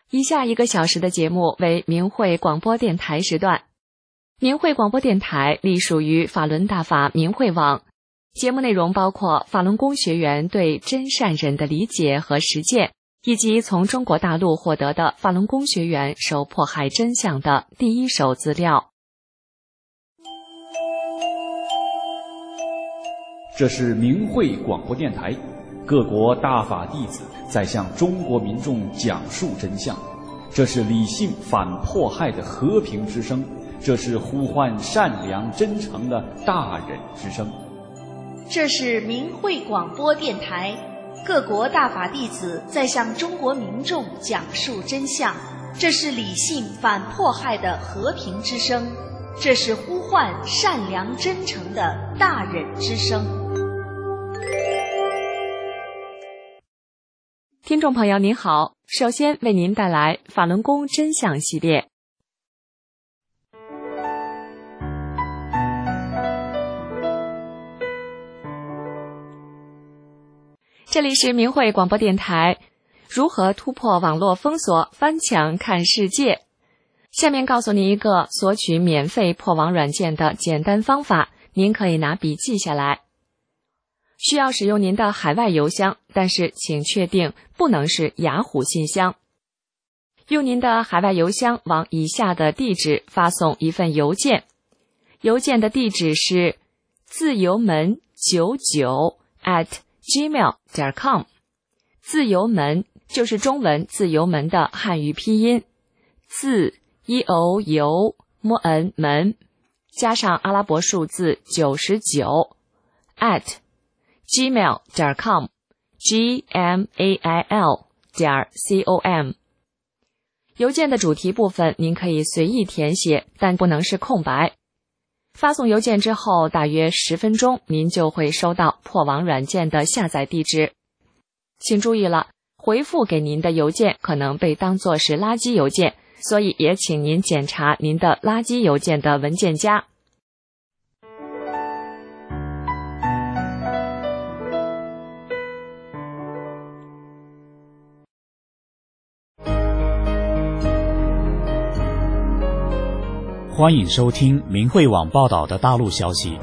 以下1个小时的节目为明慧广播电台时段。明慧广播电台隶属于法轮大法明慧网，节目内容包括法轮功学员对真善忍的理解和实践，以及从中国大陆获得的法轮功学员受迫害真相的第一手资料。 这是明慧广播电台，各国大法弟子在向中国民众讲述真相，这是理性反迫害的和平之声，这是呼唤善良真诚的大忍之声。 这是明慧广播电台，各国大法弟子在向中国民众讲述真相，这是理性反迫害的和平之声，这是呼唤善良真诚的大忍之声。 听众朋友您好，首先为您带来法轮功真相系列。这里是明慧广播电台，如何突破网络封锁，翻墙看世界。下面告诉您一个索取免费破网软件的简单方法，您可以拿笔记下来。需要使用您的海外邮箱，但是请确定不能是雅虎信箱。用您的海外邮箱往以下的地址发送一份邮件，邮件的地址是自由门99@gmail.com， 自由门就是中文自由门的汉语拼音，自 EOU 门加上阿拉伯数字99 @gmail.com gmail.com。 邮件的主题部分您可以随意填写，但不能是空白。发送邮件之后大约10分钟，您就会收到破网软件的下载地址。请注意了，回复给您的邮件可能被当作是垃圾邮件，所以也请您检查您的垃圾邮件的文件夹。 欢迎收听明慧网报道的大陆消息。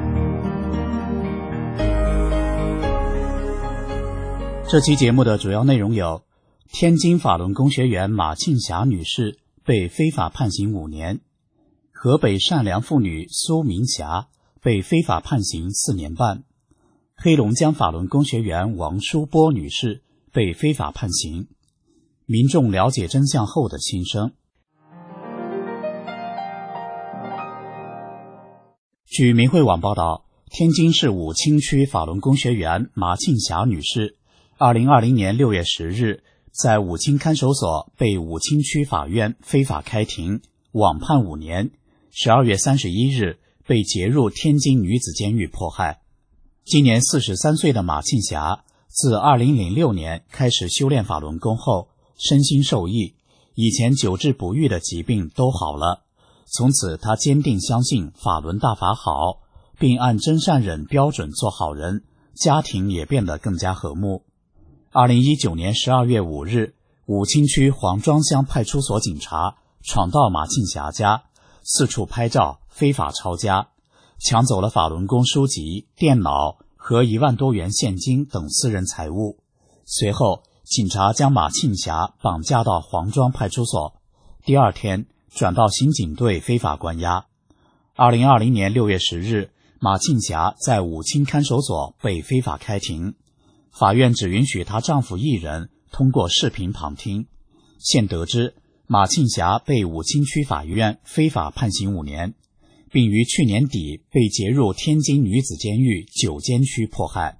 这期节目的主要内容有：天津法轮功学员马庆霞女士被非法判刑5年，河北善良妇女苏明霞被非法判刑4年半，黑龙江法轮功学员王淑波女士被非法判刑，民众了解真相后的心声。据明慧网报道，天津市武清区法轮功学员马庆霞女士2020年6月10日在武清看守所被武清区法院非法开庭，网判5年，12月31日被劫入天津女子监狱迫害。今年43岁的马庆霞自2006年开始修炼法轮功后，身心受益，以前久治不愈的疾病都好了。从此他坚定相信法轮大法好，并按真善忍标准做好人，家庭也变得更加和睦。2019年12月5日，武清区黄庄乡派出所警察闯到马庆霞家，四处拍照，非法抄家，抢走了法轮功书籍、电脑和1万多元现金等私人财物。随后警察将马庆霞绑架到黄庄派出所，第二天转到刑警队非法关押。2020年6月10日，马庆霞在武清看守所被非法开庭，法院只允许她丈夫1人通过视频旁听。现得知，马庆霞被武清区法院非法判刑5年，并于去年底被劫入天津女子监狱9监区迫害。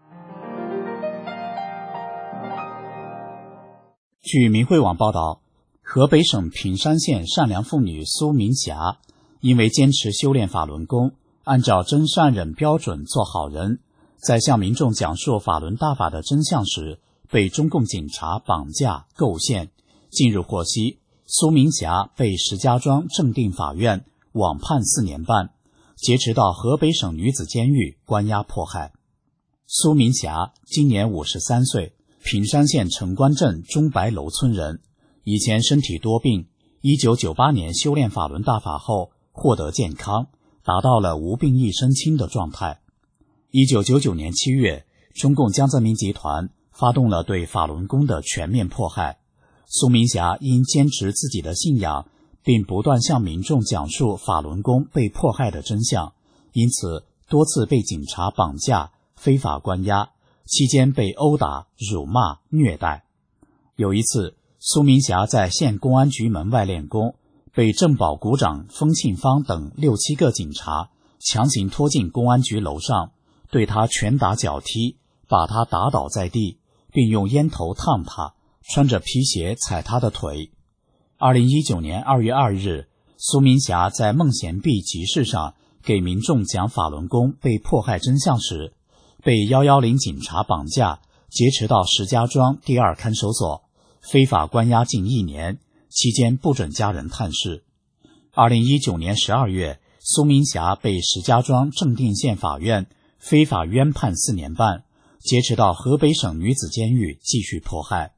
据明慧网报道，河北省平山县善良妇女苏明霞因为坚持修炼法轮功，按照真善忍标准做好人，在向民众讲述法轮大法的真相时，被中共警察绑架构陷。近日获悉，苏明霞被石家庄正定法院网判4年半，劫持到河北省女子监狱关押迫害。苏明霞今年53岁，平山县城关镇中白楼村人， 以前身体多病，1998年修炼法轮大法后获得健康，达到了无病一身轻的状态。1999年7月，中共江泽民集团发动了对法轮功的全面迫害。苏明霞因坚持自己的信仰，并不断向民众讲述法轮功被迫害的真相，因此多次被警察绑架、非法关押，期间被殴打、辱骂、虐待。有一次，苏明霞在县公安局门外练功，被政保股长封庆芳等6、7个警察强行拖进公安局楼上，对他拳打脚踢，把他打倒在地，并用烟头烫他，穿着皮鞋踩他的腿。2019年2月2日，苏明霞在孟贤壁集市上给民众讲法轮功被迫害真相时，被110警察绑架，劫持到石家庄第2看守所，非法关押近1年，期间不准家人探视。2019年12月，苏明霞被石家庄正定县法院非法冤判4年半，劫持到河北省女子监狱继续迫害。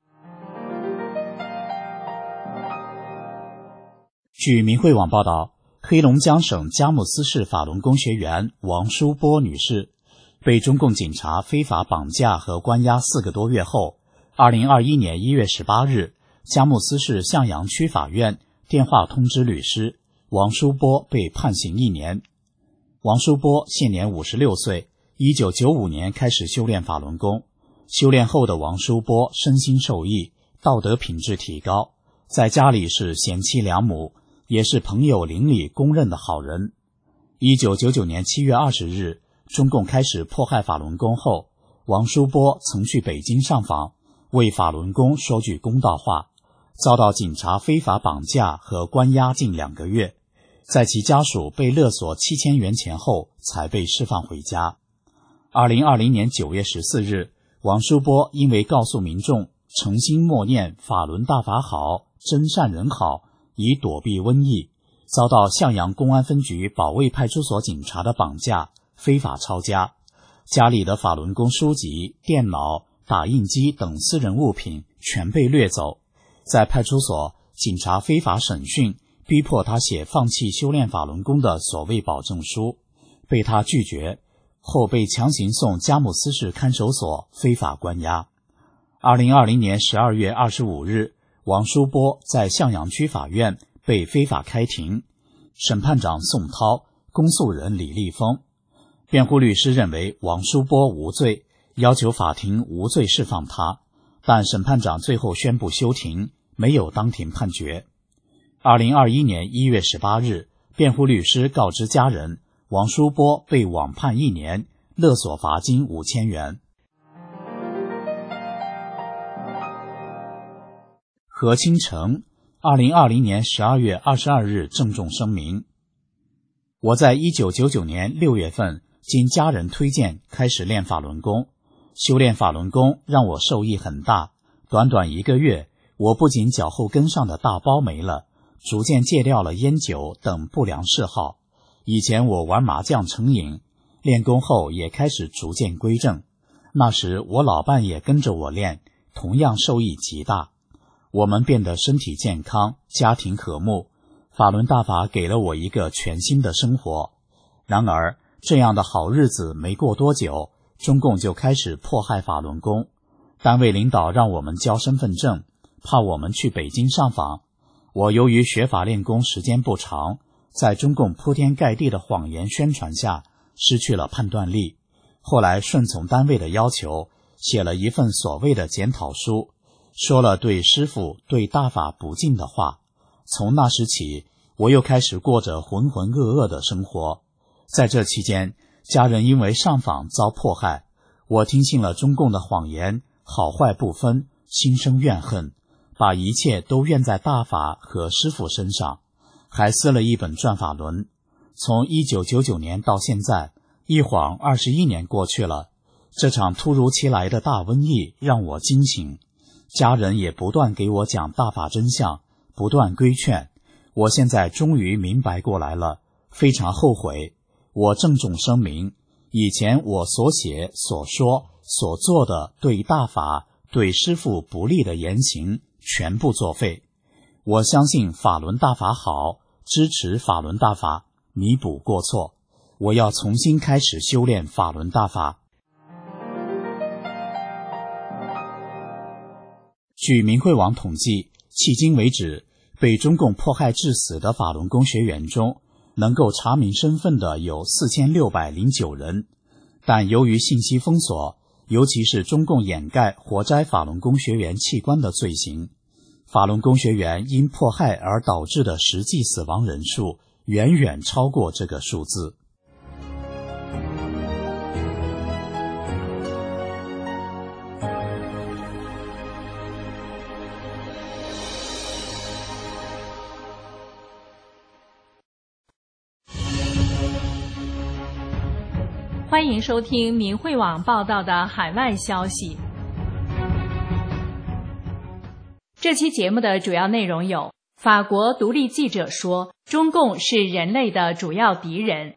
据明慧网报道，黑龙江省佳木斯市法轮功学员王淑波女士被中共警察非法绑架和关押4个多月后，2021年1月18日，佳木斯市向阳区法院电话通知律师，王淑波被判刑1年。王淑波现年56岁，1995年开始修炼法轮功。修炼后的王淑波身心受益，道德品质提高，在家里是贤妻良母，也是朋友邻里公认的好人。1999年7月20日，中共开始迫害法轮功后，王淑波曾去北京上访，为法轮功说句公道话，遭到警察非法绑架和关押近2个月，在其家属被勒索7000元钱后才被释放回家。2020年9月14日，王淑波因为告诉民众诚心默念法轮大法好，真善人好，以躲避瘟疫，遭到向阳公安分局保卫派出所警察的绑架，非法抄家，家里的法轮功书籍、电脑、打印机等私人物品全被掠走。在派出所，警察非法审讯，逼迫他写放弃修炼法轮功的所谓保证书，被他拒绝，后被强行送佳木斯市看守所非法关押。2020年12月25日，王淑波在向阳区法院被非法开庭，审判长宋涛，公诉人李立峰。辩护律师认为王淑波无罪，要求法庭无罪释放他，但审判长最后宣布休庭，没有当庭判决。2021年1月18日，辩护律师告知家人，王淑波被网判1年，勒索罚金5000元。何清城2020年12月22日郑重声明：我在1999年6月份经家人推荐开始练法轮功，修炼法轮功让我受益很大。短短1个月，我不仅脚后跟上的大包没了，逐渐戒掉了烟酒等不良嗜好。以前我玩麻将成瘾，练功后也开始逐渐归正。那时我老伴也跟着我练，同样受益极大。我们变得身体健康，家庭和睦。法轮大法给了我一个全新的生活。然而，这样的好日子没过多久，中共就开始迫害法轮功。单位领导让我们交身份证，怕我们去北京上访。我由于学法练功时间不长，在中共铺天盖地的谎言宣传下，失去了判断力。后来顺从单位的要求，写了一份所谓的检讨书，说了对师父、对大法不敬的话。从那时起，我又开始过着浑浑噩噩的生活。在这期间，家人因为上访遭迫害，我听信了中共的谎言，好坏不分，心生怨恨，把一切都怨在大法和师父身上，还撕了一本转法轮。从1999年到现在，一晃21年过去了。这场突如其来的大瘟疫让我惊醒，家人也不断给我讲大法真相，不断规劝。我现在终于明白过来了，非常后悔。我郑重声明，以前我所写、所说、所做的对大法、对师父不利的言行， 全部作废。我相信法轮大法好，支持法轮大法，弥补过错。我要重新开始修炼法轮大法。据明慧网统计，迄今为止，被中共迫害致死的法轮功学员中，能够查明身份的有4609人，但由于信息封锁，尤其是中共掩盖活摘法轮功学员器官的罪行，法轮功学员因迫害而导致的实际死亡人数远远超过这个数字。 欢迎收听明慧网报道的海外消息。这期节目的主要内容有：法国独立记者说，中共是人类的主要敌人。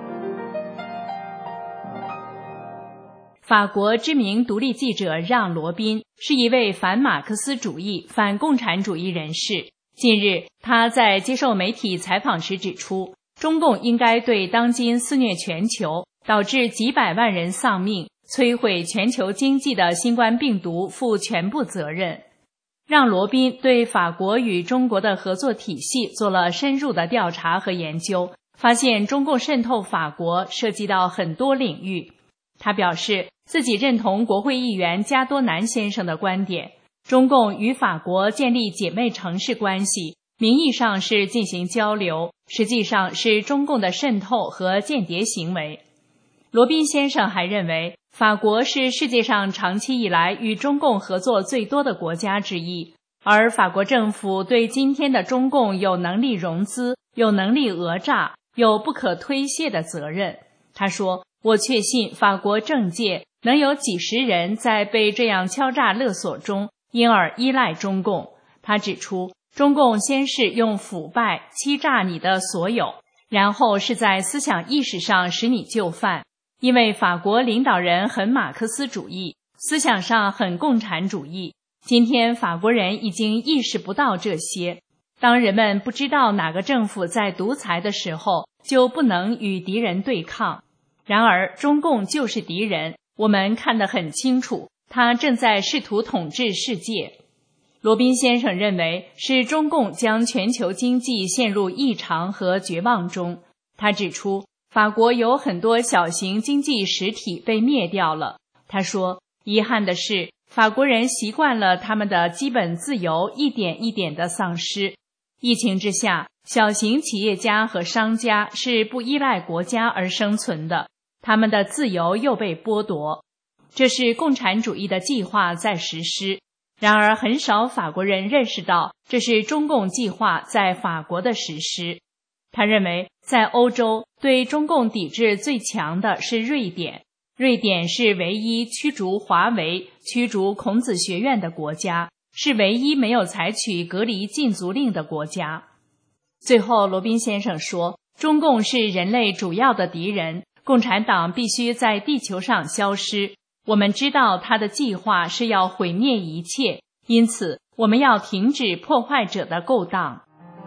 法国知名独立记者让·罗宾是一位反马克思主义、反共产主义人士。近日，他在接受媒体采访时指出，中共应该对当今肆虐全球，导致几百万人丧命，摧毁全球经济的新冠病毒负全部责任。让·罗宾对法国与中国的合作体系做了深入的调查和研究，发现中共渗透法国涉及到很多领域。他表示自己认同国会议员加多南先生的观点，中共与法国建立姐妹城市关系，名义上是进行交流，实际上是中共的渗透和间谍行为。罗宾先生还认为，法国是世界上长期以来与中共合作最多的国家之一，而法国政府对今天的中共有能力融资，有能力讹诈，有不可推卸的责任。他说，我确信法国政界能有几十人在被这样敲诈勒索中，因而依赖中共。他指出，中共先是用腐败欺诈你的所有，然后是在思想意识上使你就范。因为法国领导人很马克思主义，思想上很共产主义，今天法国人已经意识不到这些。当人们不知道哪个政府在独裁的时候，就不能与敌人对抗。然而中共就是敌人，我们看得很清楚，他正在试图统治世界。罗宾先生认为，是中共将全球经济陷入异常和绝望中。他指出，法国有很多小型经济实体被灭掉了。他说，遗憾的是，法国人习惯了他们的基本自由一点一点的丧失。疫情之下，小型企业家和商家是不依赖国家而生存的，他们的自由又被剥夺。这是共产主义的计划在实施，然而很少法国人认识到这是中共计划在法国的实施。他认为，在欧洲对中共抵制最强的是瑞典，瑞典是唯一驱逐华为、驱逐孔子学院的国家，是唯一没有采取隔离禁足令的国家。最后，罗宾先生说，中共是人类主要的敌人，共产党必须在地球上消失。我们知道他的计划是要毁灭一切，因此我们要停止破坏者的勾当。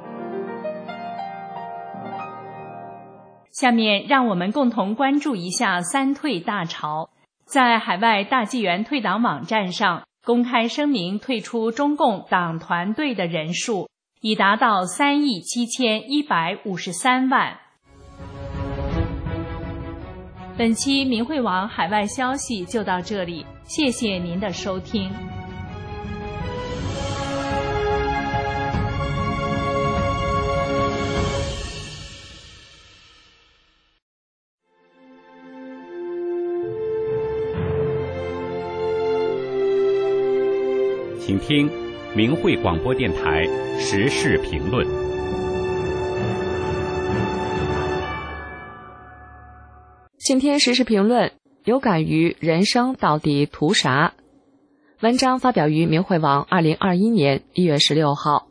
下面让我们共同关注一下三退大潮。在海外大纪元退党网站上公开声明退出中共党团队的人数已达到37153万。本期明慧网海外消息就到这里，谢谢您的收听。 请听明慧广播电台时事评论。 今天时事评论有感于人生到底图啥？文章发表于明慧网2021年1月16号。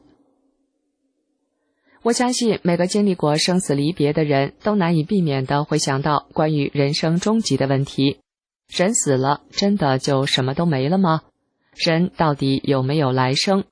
我相信每个经历过生死离别的人都难以避免地会想到关于人生终极的问题。人死了，真的就什么都没了吗？人到底有没有来生？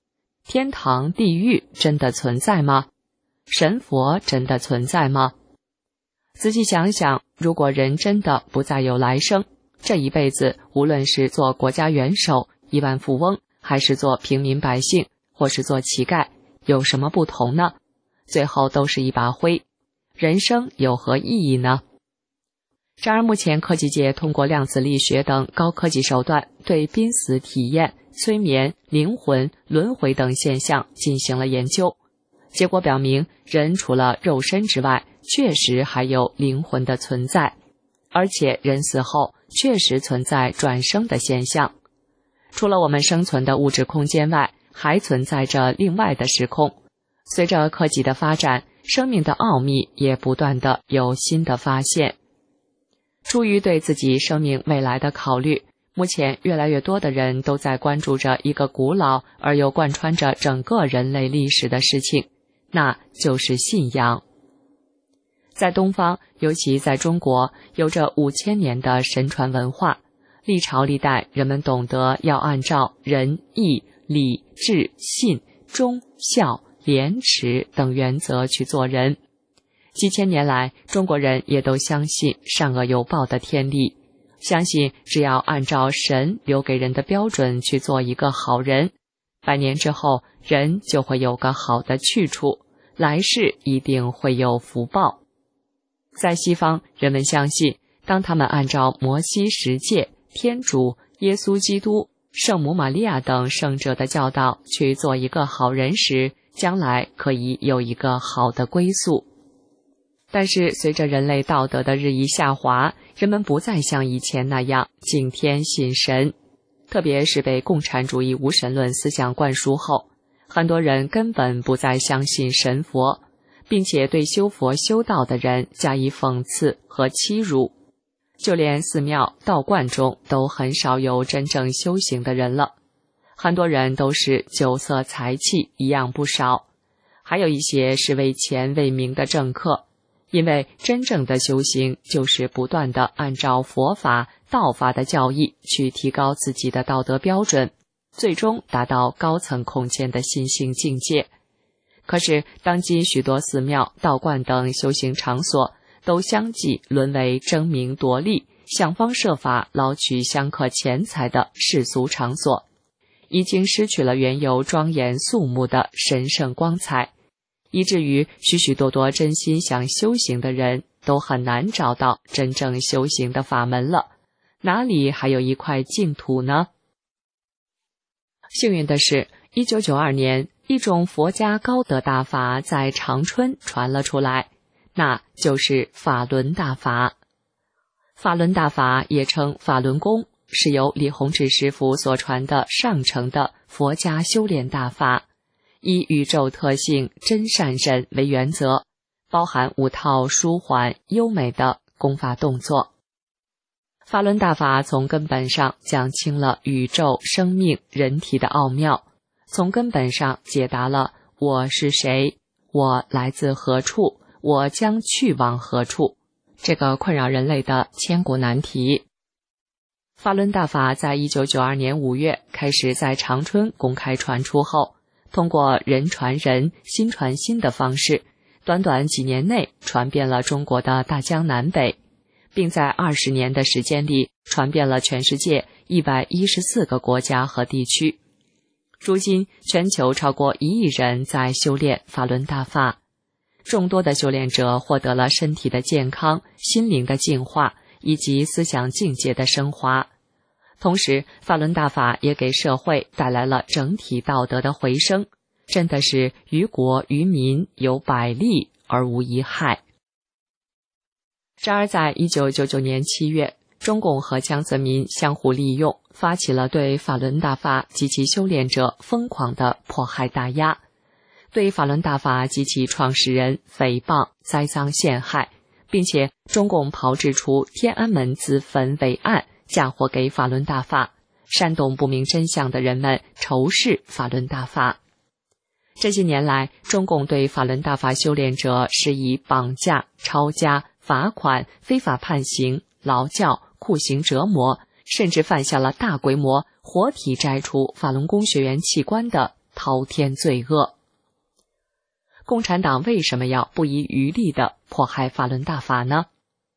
天堂、地狱真的存在吗？神佛真的存在吗？仔细想想，如果人真的不再有来生，这一辈子无论是做国家元首、亿万富翁，还是做平民百姓，或是做乞丐，有什么不同呢？最后都是一把灰，人生有何意义呢？然而目前科技界通过量子力学等高科技手段，对濒死体验、催眠、灵魂、轮回等现象进行了研究，结果表明，人除了肉身之外，确实还有灵魂的存在，而且人死后确实存在转生的现象。除了我们生存的物质空间外，还存在着另外的时空。随着科技的发展，生命的奥秘也不断的有新的发现。出于对自己生命未来的考虑，目前越来越多的人都在关注着一个古老而又贯穿着整个人类历史的事情，那就是信仰。在东方，尤其在中国，有着5000年的神传文化，历朝历代人们懂得要按照仁义礼智信忠孝廉耻等原则去做人。几千年来，中国人也都相信善恶有报的天理，相信只要按照神留给人的标准去做一个好人，100年之后人就会有个好的去处，来世一定会有福报。在西方，人们相信当他们按照摩西十诫、天主、耶稣基督、圣母玛利亚等圣者的教导去做一个好人时，将来可以有一个好的归宿。但是随着人类道德的日益下滑，人们不再像以前那样敬天信神，特别是被共产主义无神论思想灌输后，很多人根本不再相信神佛，并且对修佛修道的人加以讽刺和欺辱。就连寺庙、道观中都很少有真正修行的人了，很多人都是酒色财气一样不少，还有一些是为钱为名的政客。因为真正的修行就是不断地按照佛法、道法的教义去提高自己的道德标准，最终达到高层空间的心性境界。可是当今许多寺庙、道观等修行场所都相继沦为争名夺利、想方设法捞取香客钱财的世俗场所，已经失去了原有庄严肃穆的神圣光彩，以至于许许多多真心想修行的人都很难找到真正修行的法门了，哪里还有一块净土呢？幸运的是，1992年，一种佛家高德大法在长春传了出来，那就是法轮大法。法轮大法也称法轮功，是由李洪志师傅所传的上乘的佛家修炼大法，以宇宙特性真善忍为原则，包含5套舒缓优美的功法动作。法轮大法从根本上讲清了宇宙、生命、人体的奥妙，从根本上解答了我是谁，我来自何处，我将去往何处，这个困扰人类的千古难题。法轮大法在1992年5月开始在长春公开传出后，通过人传人、心传心的方式，短短几年内传遍了中国的大江南北，并在20年的时间里传遍了全世界114个国家和地区。如今，全球超过1亿人在修炼法轮大法，众多的修炼者获得了身体的健康、心灵的净化以及思想境界的升华。同时，法轮大法也给社会带来了整体道德的回升，真的是于国于民有百利而无一害。然而在1999年7月，中共和江泽民相互利用，发起了对法轮大法及其修炼者疯狂的迫害打压，对法轮大法及其创始人诽谤、栽赃陷害，并且中共炮制出天安门自焚伪案，嫁祸给法轮大法，煽动不明真相的人们仇视法轮大法。这些年来，中共对法轮大法修炼者施以绑架、抄家、罚款、非法判刑、劳教、酷刑折磨，甚至犯下了大规模活体摘除法轮功学员器官的滔天罪恶。共产党为什么要不遗余力地迫害法轮大法呢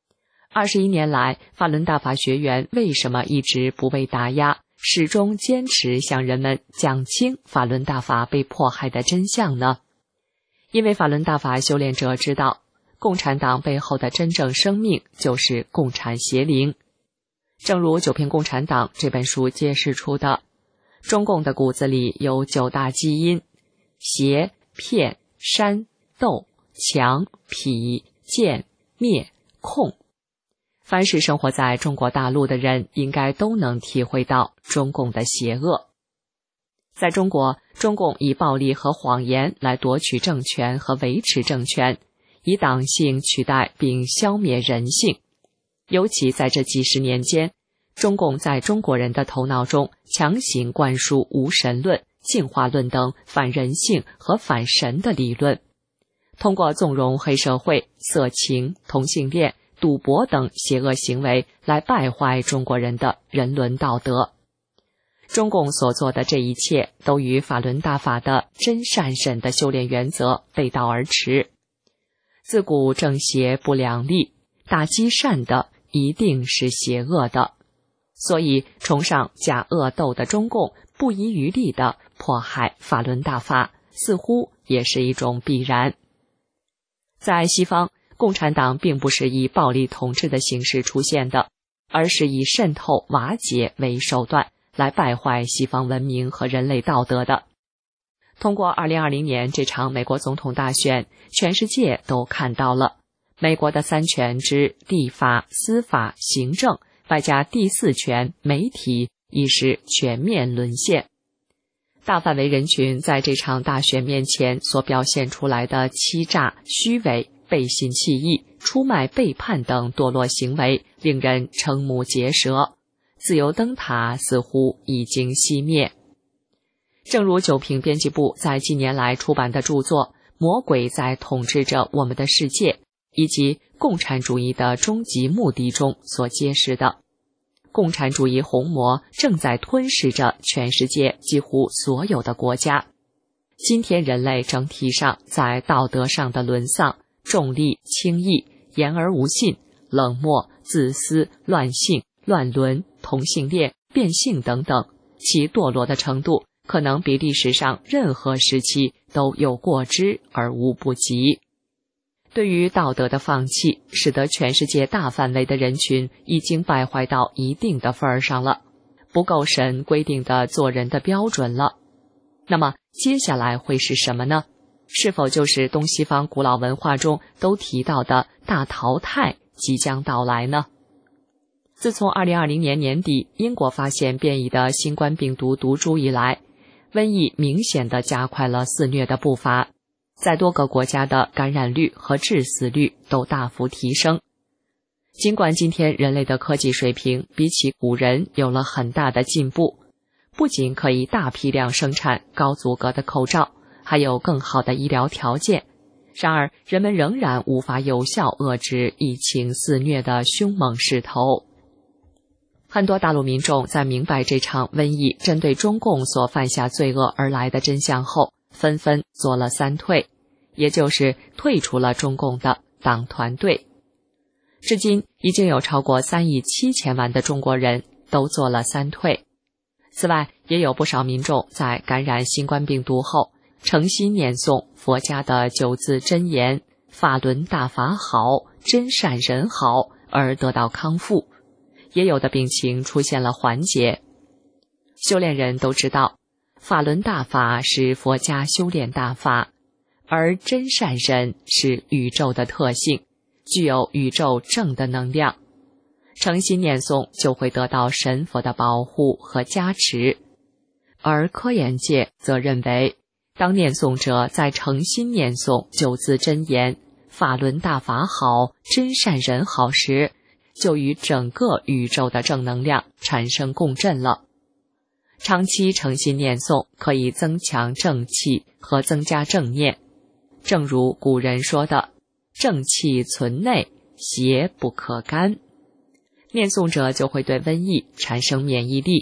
？21年来，法轮大法学员为什么一直不被打压，始终坚持向人们讲清法轮大法被迫害的真相呢？因为法轮大法修炼者知道，共产党背后的真正生命就是共产邪灵。正如《九品共产党》这本书揭示出的，中共的骨子里有9大基因：邪、骗、煽、斗、强、痞、贱、灭、控。凡是生活在中国大陆的人，应该都能体会到中共的邪恶。在中国，中共以暴力和谎言来夺取政权和维持政权，以党性取代并消灭人性。尤其在这几十年间，中共在中国人的头脑中强行灌输无神论、进化论等反人性和反神的理论，通过纵容黑社会、色情、同性恋、赌博等邪恶行为来败坏中国人的人伦道德。中共所做的这一切都与法轮大法的真善忍的修炼原则背道而驰。自古正邪不两立，打击善的一定是邪恶的，所以崇尚假恶斗的中共不遗余力地迫害法轮大法，似乎也是一种必然。在西方，共产党并不是以暴力统治的形式出现的，而是以渗透、瓦解为手段来败坏西方文明和人类道德的。通过2020年这场美国总统大选，全世界都看到了美国的三权之立法、司法、行政，外加第四权媒体已是全面沦陷。大范围人群在这场大选面前所表现出来的欺诈、虚伪、背信弃义、出卖、背叛等堕落行为，令人瞠目结舌。自由灯塔似乎已经熄灭。正如九评编辑部在近年来出版的著作《魔鬼在统治着我们的世界》以及《共产主义的终极目的》中所揭示的，共产主义红魔正在吞噬着全世界几乎所有的国家。今天人类整体上在道德上的沦丧、重利轻义、言而无信、冷漠、自私、乱性、乱伦、同性恋、变性等等，其堕落的程度可能比历史上任何时期都有过之而无不及。对于道德的放弃，使得全世界大范围的人群已经败坏到一定的份儿上了，不够神规定的做人的标准了。那么接下来会是什么呢？是否就是东西方古老文化中都提到的大淘汰即将到来呢？自从2020年年底英国发现变异的新冠病毒毒株以来，瘟疫明显地加快了肆虐的步伐，在多个国家的感染率和致死率都大幅提升。尽管今天人类的科技水平比起古人有了很大的进步，不仅可以大批量生产高阻隔的口罩，还有更好的医疗条件，然而人们仍然无法有效遏制疫情肆虐的凶猛势头。很多大陆民众在明白这场瘟疫针对中共所犯下罪恶而来的真相后，纷纷做了三退，也就是退出了中共的党团队。至今已经有超过3亿7千万的中国人都做了三退。此外，也有不少民众在感染新冠病毒后，诚心念诵佛家的9字真言“法轮大法好，真善人好”而得到康复。也有的病情出现了缓解。修炼人都知道，法轮大法是佛家修炼大法，而真善忍是宇宙的特性，具有宇宙正的能量。诚心念诵就会得到神佛的保护和加持。而科研界则认为，当念诵者在诚心念诵9字真言“法轮大法好，真善人好”时，就与整个宇宙的正能量产生共振了。长期诚心念诵可以增强正气和增加正念。正如古人说的，正气存内，邪不可干。念诵者就会对瘟疫产生免疫力，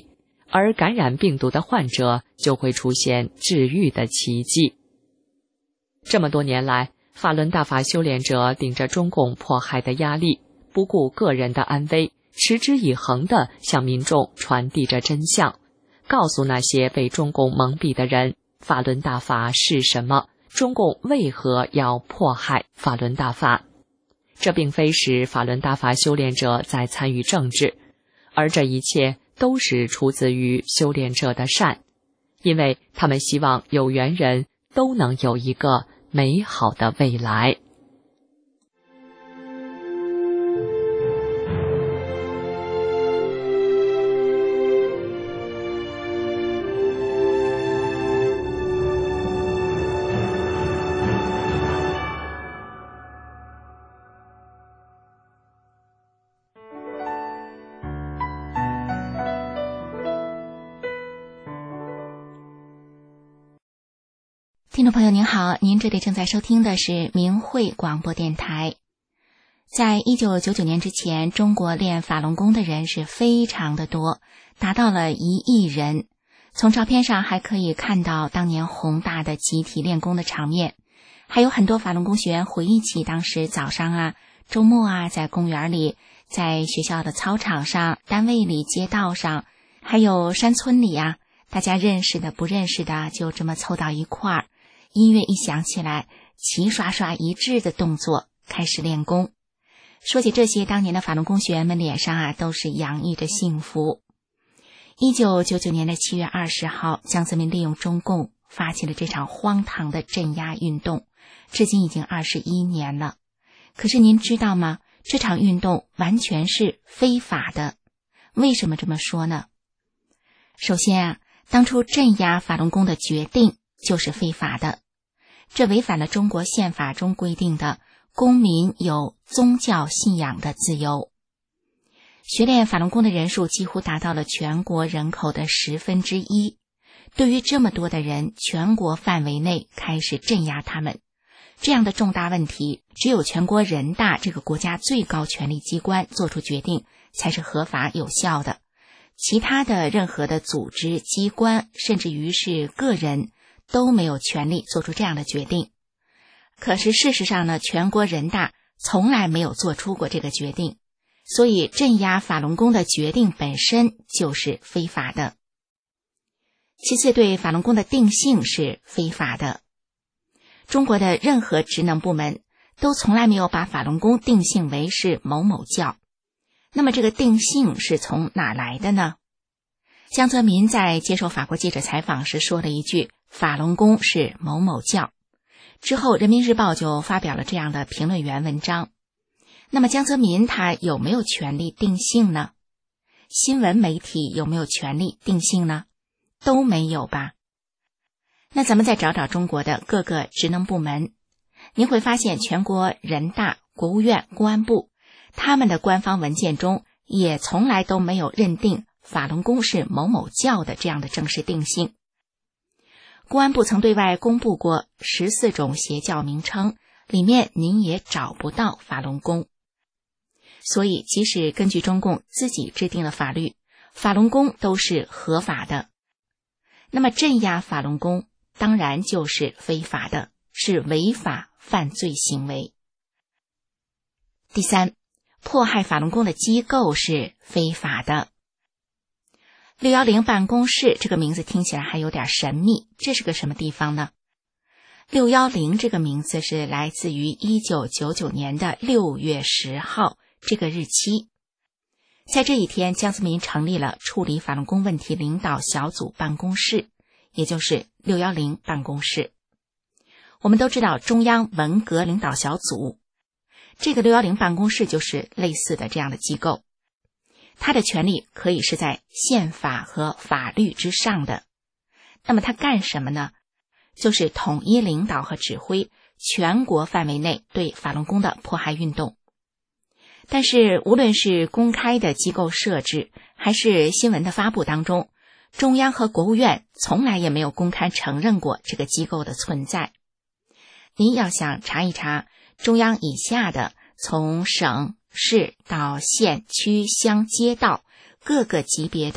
而感染病毒的患者就会出现治愈的奇迹。这么多年来，法轮大法修炼者顶着中共迫害的压力，不顾个人的安危，持之以恒地向民众传递着真相，告诉那些被中共蒙蔽的人，法轮大法是什么，中共为何要迫害法轮大法。这并非是法轮大法修炼者在参与政治，而这一切都是出自于修炼者的善，因为他们希望有缘人都能有一个美好的未来。 听众朋友您好，您这里正在收听的是明慧广播电台。在1999年之前，中国练法轮功的人是非常的多，达到了1亿人。从照片上还可以看到当年宏大的集体练功的场面，还有很多法轮功学员回忆起当时早上周末在公园里，在学校的操场上，单位里，街道上，还有山村里大家认识的不认识的就这么凑到一块儿，音乐一响起来，齐刷刷一致的动作开始练功。说起这些，当年的法轮功学员们脸上都是洋溢着幸福。1999年的7月20号，江泽民利用中共发起了这场荒唐的镇压运动，至今已经21年了。可是您知道吗？这场运动完全是非法的。为什么这么说呢？首先当初镇压法轮功的决定就是非法的，这违反了中国宪法中规定的公民有宗教信仰的自由。学练法轮功的人数几乎达到了全国人口的1/10。对于这么多的人，全国范围内开始镇压他们，这样的重大问题，只有全国人大这个国家最高权力机关做出决定才是合法有效的。其他的任何的组织、机关，甚至于是个人，都没有权利做出这样的决定。可是事实上呢，全国人大从来没有做出过这个决定，所以镇压法轮功的决定本身就是非法的。其次，对法轮功的定性是非法的。中国的任何职能部门都从来没有把法轮功定性为是某某教。那么这个定性是从哪来的呢？江泽民在接受法国记者采访时说了一句，法轮功是某某教。之后人民日报就发表了这样的评论员文章。那么江泽民他有没有权利定性呢？新闻媒体有没有权利定性呢？都没有吧。那咱们再找找中国的各个职能部门，您会发现全国人大、国务院、公安部他们的官方文件中也从来都没有认定法轮功是某某教的这样的正式定性。公安部曾对外公布过14种邪教名称，里面您也找不到法轮功。所以即使根据中共自己制定的法律，法轮功都是合法的。那么镇压法轮功当然就是非法的，是违法犯罪行为。第三，迫害法轮功的机构是非法的。610办公室这个名字听起来还有点神秘，这是个什么地方呢？610这个名字是来自于1999年的6月10号这个日期。在这一天，江泽民成立了处理法轮功问题领导小组办公室，也就是610办公室。我们都知道中央文革领导小组，这个610办公室就是类似的这样的机构，它的权力可以是在宪法和法律之上的。那么它干什么呢？就是统一领导和指挥全国范围内对法轮功的迫害运动。但是无论是公开的机构设置，还是新闻的发布当中，中央和国务院从来也没有公开承认过这个机构的存在。您要想查一查中央以下的从省、市到县、区、乡、街道各个级别的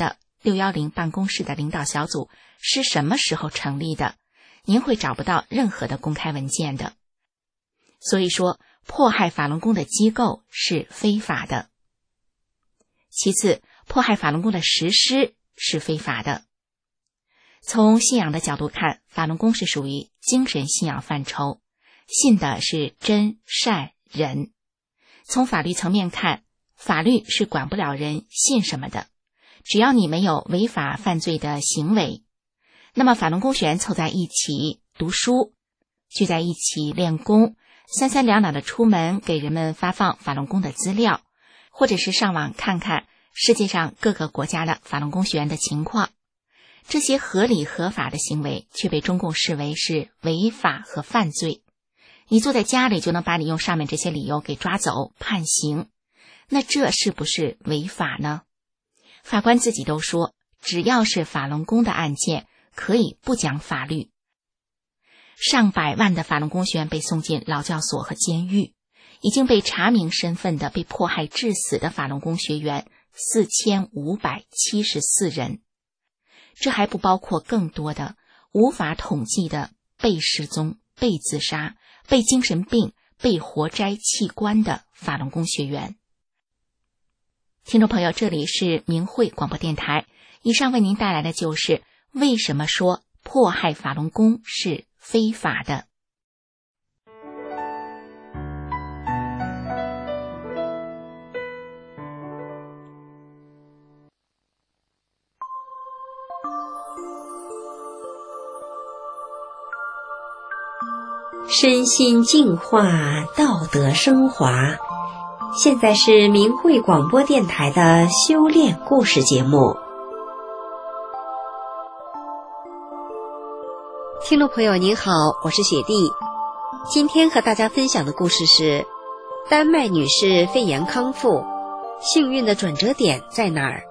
610办公室的领导小组是什么时候成立的，您会找不到任何的公开文件的。所以说，迫害法轮功的机构是非法的。其次，迫害法轮功的实施是非法的。从信仰的角度看，法轮功是属于精神信仰范畴，信的是真善仁。从法律层面看，法律是管不了人信什么的，只要你没有违法犯罪的行为。那么法轮功学员凑在一起读书，聚在一起练功，三三两两的出门给人们发放法轮功的资料，或者是上网看看世界上各个国家的法轮功学员的情况，这些合理合法的行为却被中共视为是违法和犯罪。你坐在家里就能把你用上面这些理由给抓走判刑，那这是不是违法呢？法官自己都说，只要是法轮功的案件可以不讲法律。上百万的法轮功学员被送进劳教所和监狱，已经被查明身份的被迫害致死的法轮功学员4574人，这还不包括更多的无法统计的被失踪、被自杀、被精神病、被活摘器官的法轮功学员。听众朋友，这里是明慧广播电台，以上为您带来的就是为什么说迫害法轮功是非法的。 身心净化，道德升华。现在是明慧广播电台的修炼故事节目。 听众朋友您好，我是雪莉。今天和大家分享的故事是丹麦女士肺炎康复，幸运的转折点在哪儿？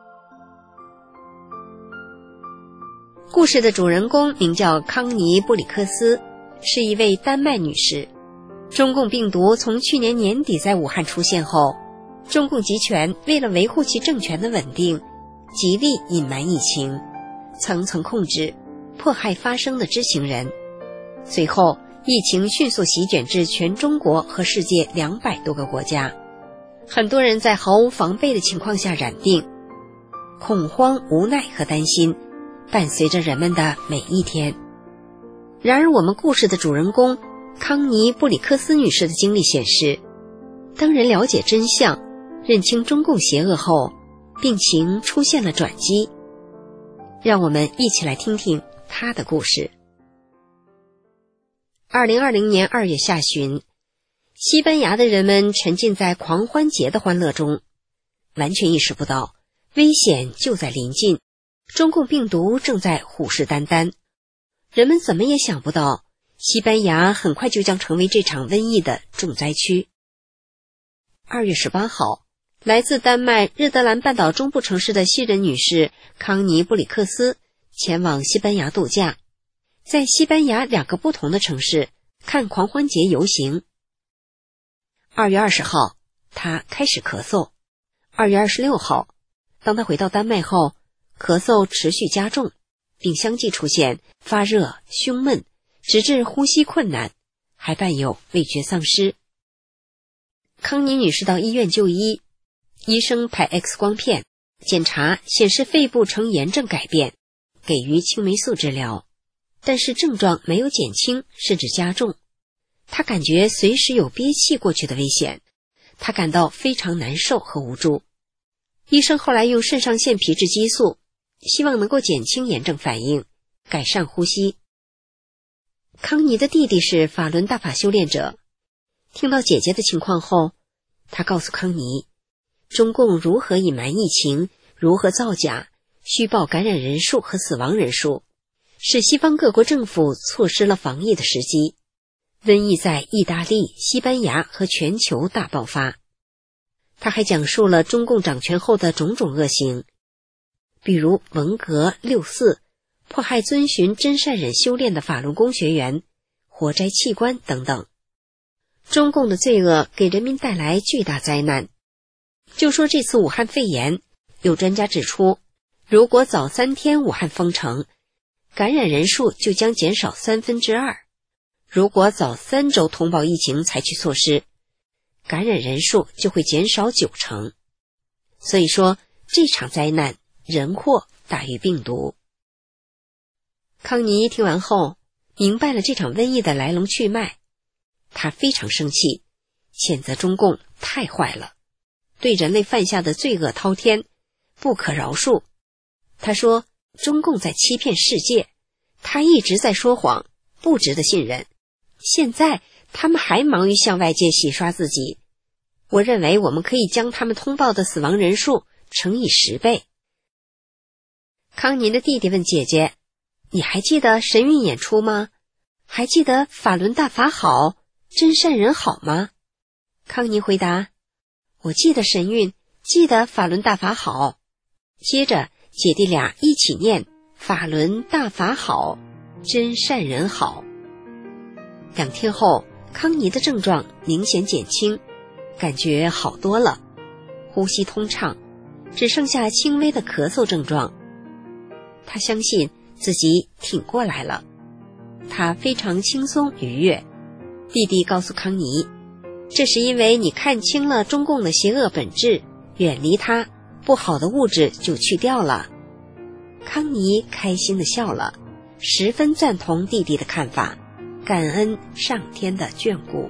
故事的主人公名叫康尼布里克斯，是一位丹麦女士。中共病毒从去年年底在武汉出现后，中共集权为了维护其政权的稳定，极力隐瞒疫情，层层控制，迫害发生的知情人。随后疫情迅速席卷至全中国和世界200多个国家，很多人在毫无防备的情况下染病，恐慌、无奈和担心伴随着人们的每一天。然而我们故事的主人公康尼布里克斯女士的经历显示，当人了解真相，认清中共邪恶后，病情出现了转机。让我们一起来听听她的故事。2020年2月下旬，西班牙的人们沉浸在狂欢节的欢乐中，完全意识不到危险就在临近，中共病毒正在虎视眈眈。人们怎么也想不到，西班牙很快就将成为这场瘟疫的重灾区。2月18号，来自丹麦日德兰半岛中部城市的西人女士康尼布里克斯前往西班牙度假，在西班牙2个不同的城市看狂欢节游行。2月20号，她开始咳嗽。2月26号，当她回到丹麦后，咳嗽持续加重，并相继出现发热、胸闷，直至呼吸困难，还伴有味觉丧失。康妮女士到医院就医，医生拍 X 光片，检查显示肺部呈炎症改变，给予青霉素治疗，但是症状没有减轻，甚至加重。她感觉随时有憋气过去的危险，她感到非常难受和无助。医生后来用肾上腺皮质激素，希望能够减轻炎症反应，改善呼吸。康妮的弟弟是法轮大法修炼者，听到姐姐的情况后，他告诉康妮，中共如何隐瞒疫情，如何造假，虚报感染人数和死亡人数，使西方各国政府错失了防疫的时机。瘟疫在意大利、西班牙和全球大爆发。他还讲述了中共掌权后的种种恶行，比如文革、六四、迫害遵循真善忍修炼的法轮功学员、活摘器官等等。中共的罪恶给人民带来巨大灾难。就说这次武汉肺炎，有专家指出， 如果早3天武汉封城，感染人数就将减少2/3；如果早3周通报疫情采取措施，感染人数就会减少90%。所以说，这场灾难人祸大于病毒。康尼听完后，明白了这场瘟疫的来龙去脉，他非常生气，谴责中共太坏了，对人类犯下的罪恶滔天，不可饶恕。他说，中共在欺骗世界，他一直在说谎，不值得信任。现在他们还忙于向外界洗刷自己，我认为我们可以将他们通报的死亡人数乘以10倍。康尼的弟弟问姐姐，你还记得神韵演出吗？还记得法轮大法好，真善人好吗？康尼回答，我记得神韵，记得法轮大法好。接着姐弟俩一起念法轮大法好，真善人好。2天后，康尼的症状明显减轻，感觉好多了，呼吸通畅，只剩下轻微的咳嗽症状。他相信自己挺过来了，他非常轻松愉悦。弟弟告诉康尼，这是因为你看清了中共的邪恶本质，远离它，不好的物质就去掉了。康尼开心地笑了，十分赞同弟弟的看法，感恩上天的眷顾。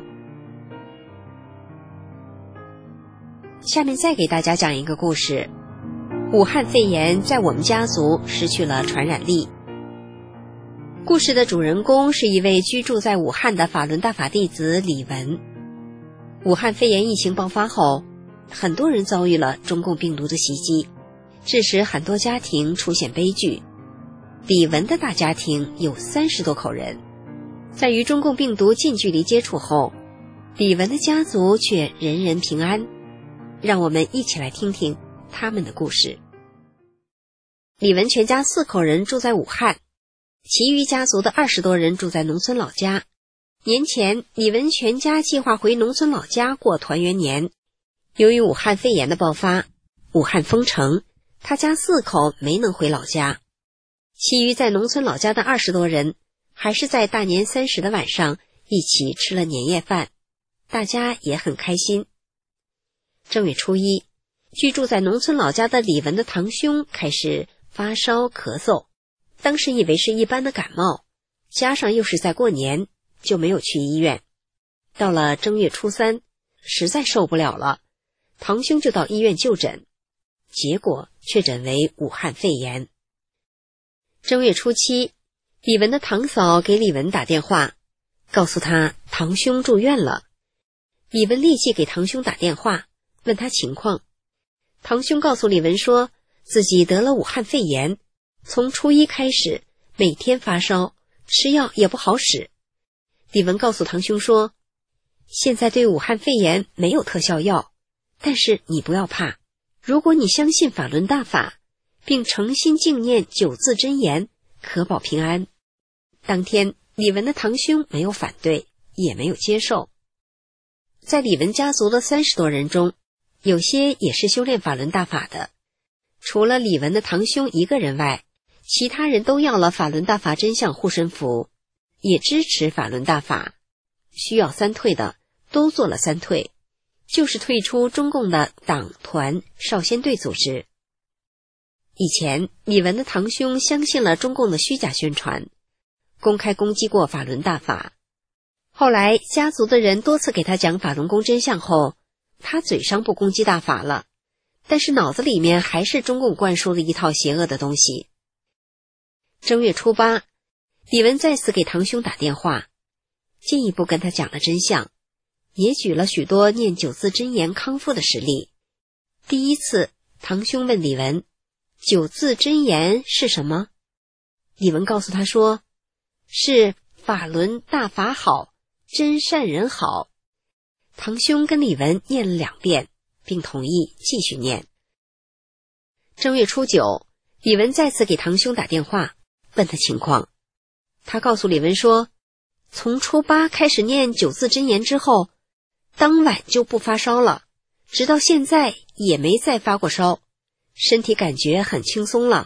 下面再给大家讲一个故事。武汉肺炎在我们家族失去了传染力。故事的主人公是一位居住在武汉的法轮大法弟子李文。武汉肺炎疫情爆发后，很多人遭遇了中共病毒的袭击，致使很多家庭出现悲剧。李文的大家庭有30多口人，在与中共病毒近距离接触后，李文的家族却人人平安。让我们一起来听听他们的故事。李文全家4口人住在武汉，其余家族的20多人住在农村老家。年前，李文全家计划回农村老家过团圆年。由于武汉肺炎的爆发，武汉封城，他家4口没能回老家。其余在农村老家的20多人，还是在大年30的晚上一起吃了年夜饭，大家也很开心。正月初1，居住在农村老家的李文的堂兄开始发烧咳嗽，当时以为是一般的感冒，加上又是在过年，就没有去医院。到了正月初3，实在受不了了，堂兄就到医院就诊，结果确诊为武汉肺炎。正月初7，李文的堂嫂给李文打电话，告诉他堂兄住院了。李文立即给堂兄打电话，问他情况。堂兄告诉李文说，自己得了武汉肺炎，从初1开始，每天发烧，吃药也不好使。李文告诉堂兄说，现在对武汉肺炎没有特效药，但是你不要怕，如果你相信法轮大法，并诚心敬念9字真言，可保平安。当天，李文的堂兄没有反对，也没有接受。在李文家族的30多人中，有些也是修炼法轮大法的，除了李文的堂兄一个人外，其他人都要了法轮大法真相护身符，也支持法轮大法。需要3退的都做了3退，就是退出中共的党团少先队组织。以前李文的堂兄相信了中共的虚假宣传，公开攻击过法轮大法。后来家族的人多次给他讲法轮功真相后，他嘴上不攻击大法了，但是脑子里面还是中共灌输的一套邪恶的东西。正月初8，李文再次给堂兄打电话，进一步跟他讲了真相，也举了许多念9字真言康复的实例。第一次，堂兄问李文，9字真言是什么？李文告诉他说，是法轮大法好，真善人好。堂兄跟李文念了2遍，并同意继续念。正月初9，李文再次给堂兄打电话，问他情况。他告诉李文说，从初8开始念9字真言之后，当晚就不发烧了，直到现在也没再发过烧，身体感觉很轻松了，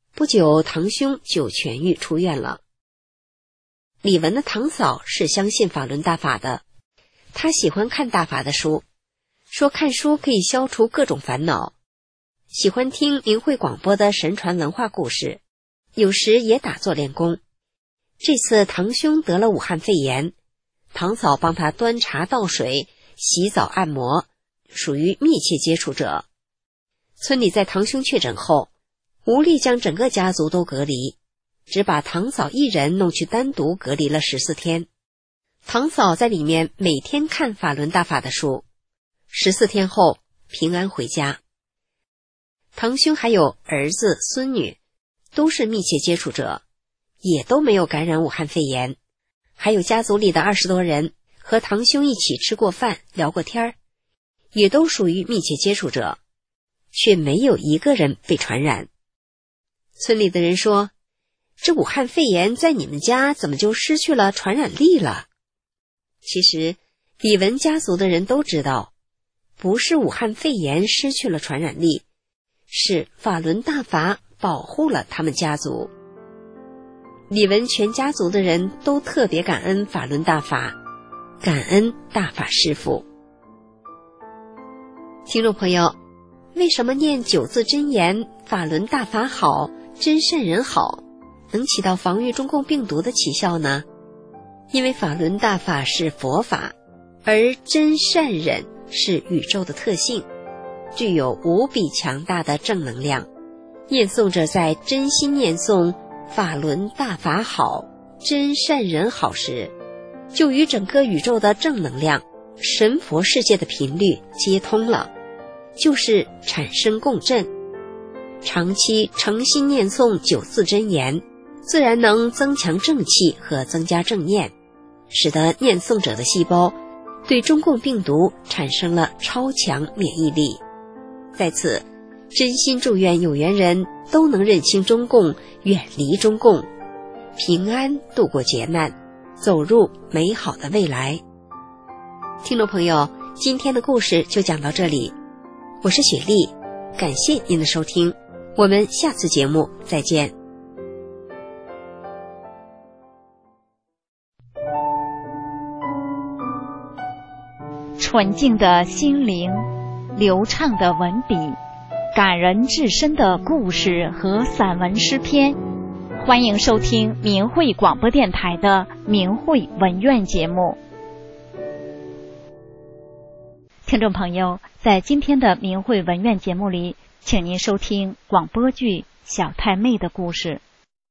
不久，堂兄就痊愈出院了。李文的堂嫂是相信法轮大法的，她喜欢看大法的书，说看书可以消除各种烦恼，喜欢听明慧广播的神传文化故事，有时也打坐练功。这次堂兄得了武汉肺炎，堂嫂帮他端茶倒水、洗澡按摩，属于密切接触者。村里在堂兄确诊后，无力将整个家族都隔离，只把堂嫂一人弄去单独隔离了14天。堂嫂在里面每天看法轮大法的书，14天后平安回家。堂兄还有儿子、孙女，都是密切接触者，也都没有感染武汉肺炎。还有家族里的20多人和堂兄一起吃过饭、聊过天，也都属于密切接触者，却没有一个人被传染。村里的人说，这武汉肺炎在你们家怎么就失去了传染力了？其实李文家族的人都知道，不是武汉肺炎失去了传染力，是法轮大法保护了他们家族。李文全家族的人都特别感恩法轮大法，感恩大法师父。听众朋友，为什么念9字真言法轮大法好，真善人好，能起到防御中共病毒的奇效呢？因为法轮大法是佛法，而真善忍是宇宙的特性，具有无比强大的正能量。念诵者在真心念诵法轮大法好，真善人好时，就与整个宇宙的正能量、神佛世界的频率接通了，就是产生共振。长期诚心念诵9字真言，自然能增强正气和增加正念，使得念诵者的细胞对中共病毒产生了超强免疫力。在此真心祝愿有缘人都能认清中共，远离中共，平安度过劫难，走入美好的未来。听众朋友，今天的故事就讲到这里，我是雪莉，感谢您的收听，我们下次节目再见。 纯净的心灵，流畅的文笔，感人至深的故事和散文诗篇，欢迎收听明慧广播电台的明慧文苑节目。听众朋友，在今天的明慧文苑节目里，请您收听广播剧《小太妹的故事》。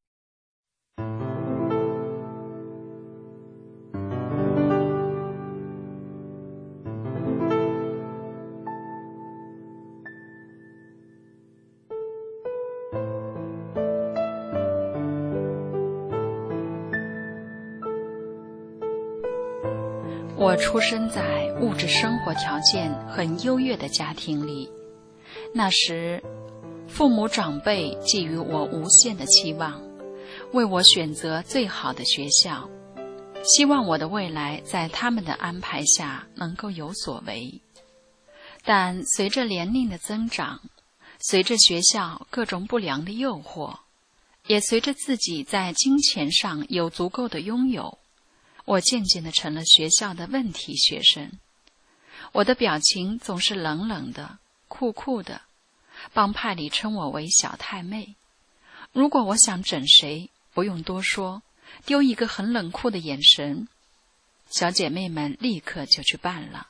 我出生在物质生活条件很优越的家庭里，那时父母长辈寄予我无限的期望，为我选择最好的学校，希望我的未来在他们的安排下能够有所为。但随着年龄的增长，随着学校各种不良的诱惑，也随着自己在金钱上有足够的拥有，我渐渐地成了学校的问题学生。我的表情总是冷冷的、酷酷的，帮派里称我为小太妹。如果我想整谁，不用多说，丢一个很冷酷的眼神，小姐妹们立刻就去办了。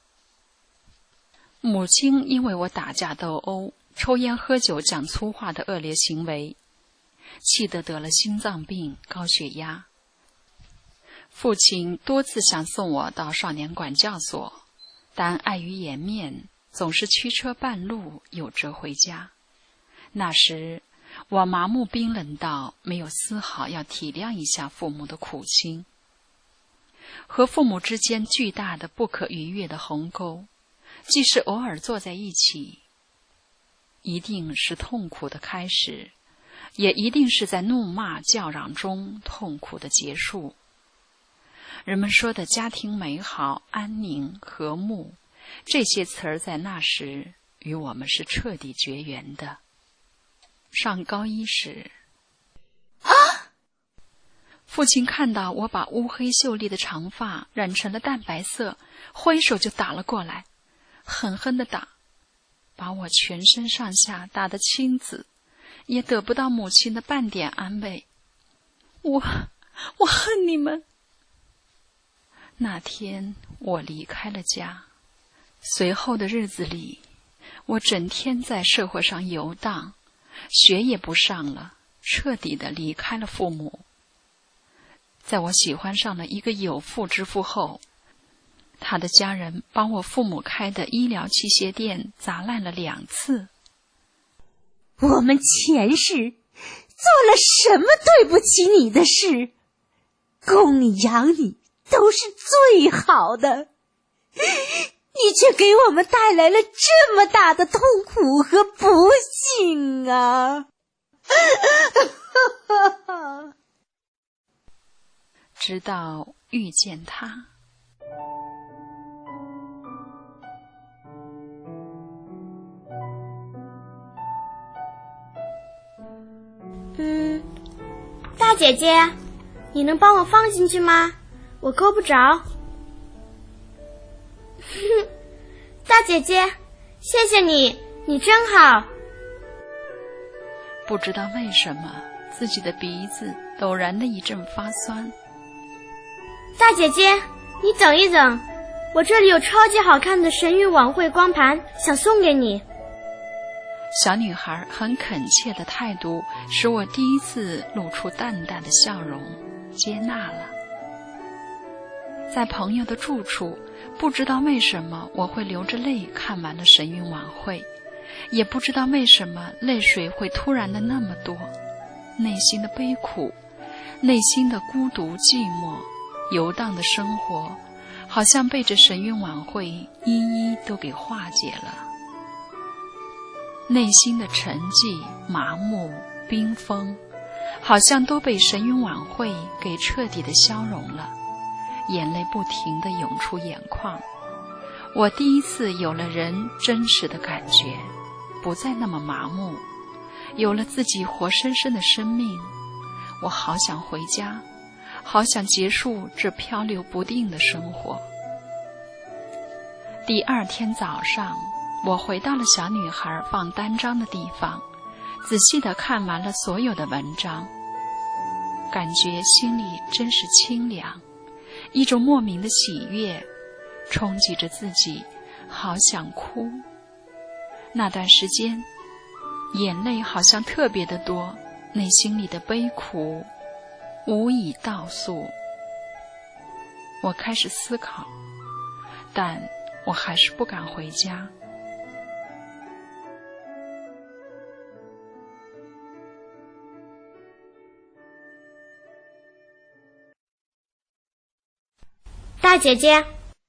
母亲因为我打架斗殴、抽烟喝酒、讲粗话的恶劣行为，气得得了心脏病、高血压。父亲多次想送我到少年管教所，但碍于颜面，总是驱车半路又折回家。那时我麻木冰冷到没有丝毫要体谅一下父母的苦心。和父母之间巨大的不可逾越的鸿沟，即使偶尔坐在一起，一定是痛苦的开始，也一定是在怒骂叫嚷中痛苦的结束。人们说的家庭美好、安宁、和睦，这些词儿在那时与我们是彻底绝缘的。 上高一时，父亲看到我把乌黑秀丽的长发染成了淡白色，挥手就打了过来，狠狠地打，把我全身上下打得青紫，也得不到母亲的半点安慰。我恨你们。那天我离开了家，随后的日子里，我整天在社会上游荡，学也不上了，彻底的离开了父母。在我喜欢上了一个有妇之夫后，他的家人帮我父母开的医疗器械店砸烂了2次。 我们前世做了什么对不起你的事？供你养你都是最好的，你却给我们带来了这么大的痛苦和不幸啊！ 直到遇见他。 大姐姐，你能帮我放进去吗？我够不着。大姐姐，谢谢你，你真好。 不知道为什么，自己的鼻子陡然的一阵发酸。 大姐姐，你等一等，我这里有超级好看的神韵晚会光盘，想送给你。 小女孩很恳切的态度，使我第一次露出淡淡的笑容，接纳了。在朋友的住处，不知道为什么我会流着泪看完了神韵晚会，也不知道为什么泪水会突然的那么多，内心的悲苦，内心的孤独寂寞，游荡的生活，好像被这神韵晚会一一都给化解了。内心的沉寂、麻木、冰封，好像都被神韵晚会给彻底的消融了，眼泪不停地涌出眼眶。我第一次有了人真实的感觉，不再那么麻木，有了自己活生生的生命。我好想回家，好想结束这漂流不定的生活。第2天早上，我回到了小女孩放单张的地方，仔细地看完了所有的文章，感觉心里真是清凉，一种莫名的喜悦冲击着自己，好想哭。那段时间，眼泪好像特别的多，内心里的悲苦无以道诉。我开始思考，但我还是不敢回家。 大姐姐，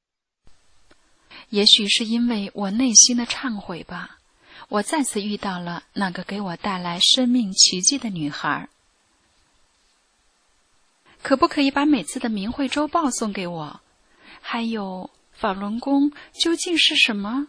也许是因为我内心的忏悔吧，我再次遇到了那个给我带来生命奇迹的女孩。可不可以把每次的明慧周报送给我？还有法轮功究竟是什么？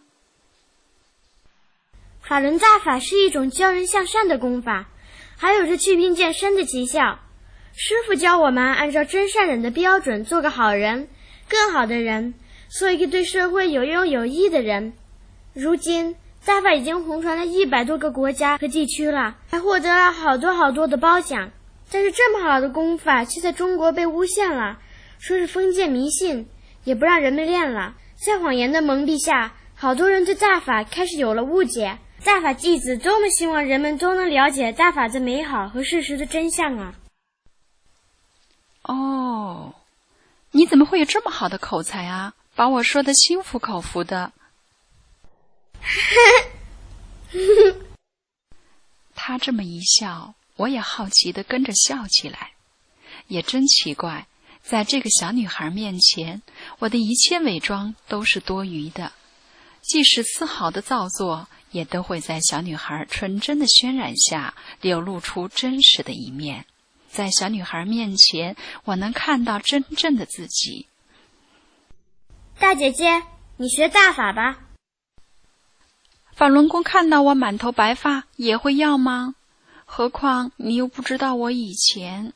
法轮大法是一种教人向善的功法，还有着祛病健身的奇效。师父教我们按照真善忍的标准做个好人，更好的人，做一个对社会有用有益的人。如今大法已经红传了100多个国家和地区了，还获得了好多的褒奖。但是这么好的功法却在中国被诬陷了，说是封建迷信，也不让人们练了。在谎言的蒙蔽下，好多人对大法开始有了误解。大法弟子多么希望人们都能了解大法的美好和事实的真相啊！ 哦，你怎么会有这么好的口才啊？把我说得心服口服的。他这么一笑，我也好奇地跟着笑起来。也真奇怪，在这个小女孩面前，我的一切伪装都是多余的，即使丝毫的造作，也都会在小女孩纯真的渲染下流露出真实的一面。在小女孩面前，我能看到真正的自己。 大姐姐，你学大法吧。 法轮功看到我满头白发也会要吗？ 何况你又不知道我以前。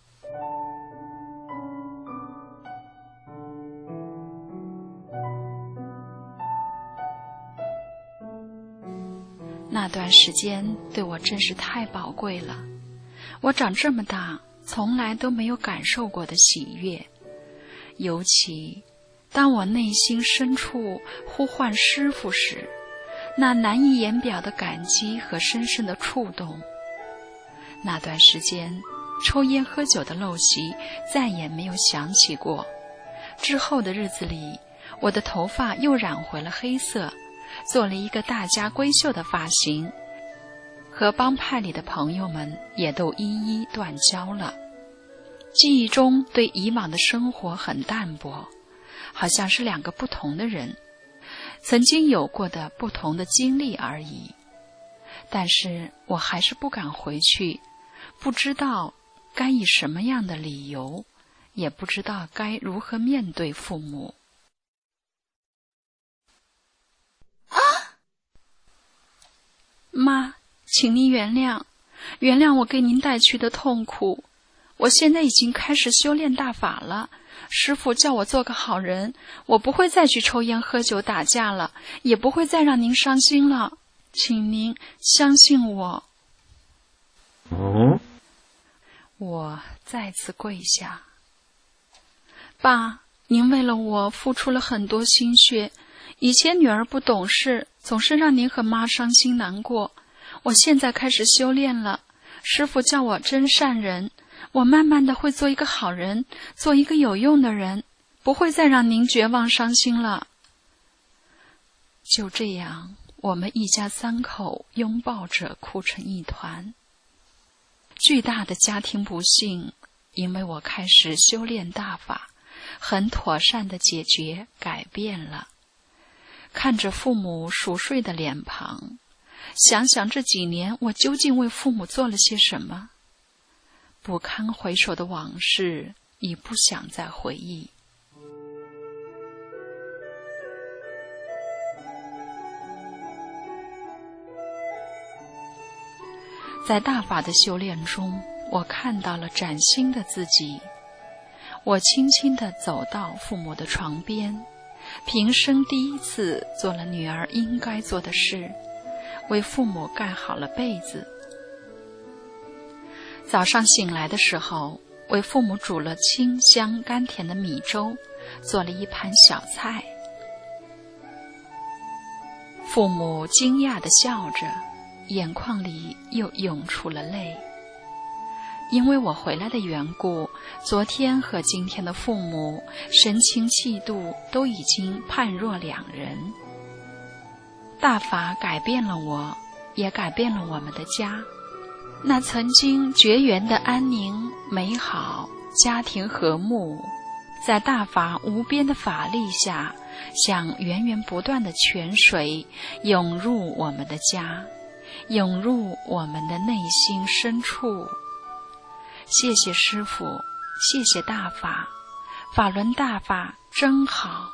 那段时间对我真是太宝贵了，我长这么大从来都没有感受过的喜悦，尤其当我内心深处呼唤师父时，那难以言表的感激和深深的触动。那段时间抽烟喝酒的陋习再也没有想起过。之后的日子里，我的头发又染回了黑色，做了一个大家闺秀的发型，和帮派里的朋友们也都一一断交了。记忆中对以往的生活很淡薄，好像是两个不同的人，曾经有过的不同的经历而已。但是我还是不敢回去，不知道该以什么样的理由，也不知道该如何面对父母。妈，请您原谅我给您带去的痛苦。我现在已经开始修炼大法了，师父叫我做个好人，我不会再去抽烟喝酒打架了，也不会再让您伤心了，请您相信我。我再次跪下。爸，您为了我付出了很多心血，以前女儿不懂事，总是让您和妈伤心难过。我现在开始修炼了，师父叫我真善人，我慢慢的会做一个好人，做一个有用的人，不会再让您绝望伤心了。就这样，我们一家三口拥抱着哭成一团。巨大的家庭不幸，因为我开始修炼大法，很妥善的解决改变了。看着父母熟睡的脸庞，想想这几年我究竟为父母做了些什么，不堪回首的往事已不想再回忆。在大法的修炼中，我看到了崭新的自己。我轻轻地走到父母的床边，平生第一次做了女儿应该做的事，为父母盖好了被子。早上醒来的时候，为父母煮了清香甘甜的米粥，做了一盘小菜。父母惊讶地笑着，眼眶里又涌出了泪。因为我回来的缘故，昨天和今天的父母神情气度都已经判若两人。大法改变了我，也改变了我们的家。那曾经绝缘的安宁美好，家庭和睦，在大法无边的法力下，像源源不断的泉水涌入我们的家，涌入我们的内心深处。谢谢师父，谢谢大法，法轮大法真好。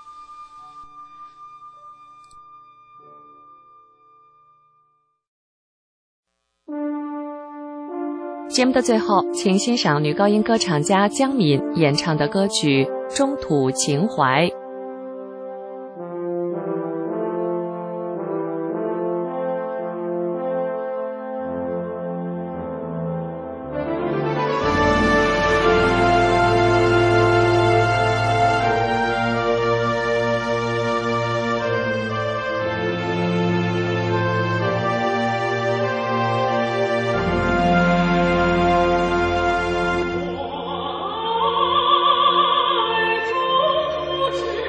节目的最后，请欣赏女高音歌唱家江敏演唱的歌曲《中土情怀》。 我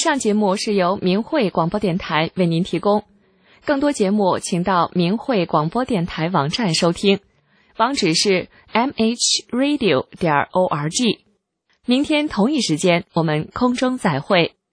上节目是由明慧广播电台为您提供，更多节目请到明慧广播电台网站收听，网址是 mhradio.org。明天同一时间我们空中再会。